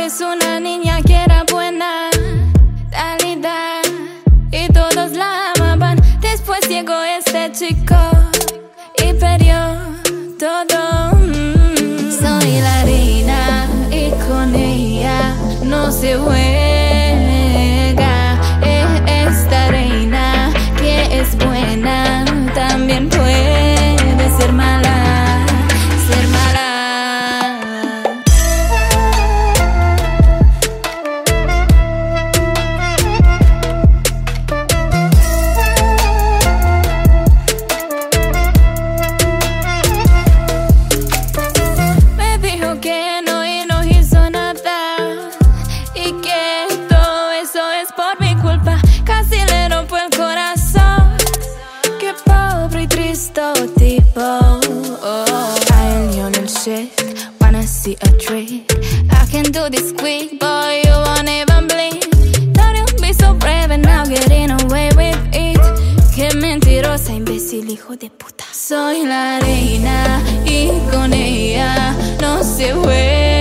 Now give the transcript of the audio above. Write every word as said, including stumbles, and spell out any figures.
vez una niña que era buena, calidad, y todos la amaban. Después llegó este chico y perdió todo. mm. Soy la reina y con ella no se juega. Es esta reina que es buena, también puede ser mala, ser mala. Me dijo que no y no hizo nada, y que todo eso es por mi culpa. Casi le rompo el corazón. Qué pobre y triste tipo. Oh, I on and shit, wanna see a trick. I can do this quick, boy, you won't even blink. Thought you'd be so brave and now getting away with it. Qué mentirosa, imbécil, hijo de puta. Soy la reina y con ella no se juega.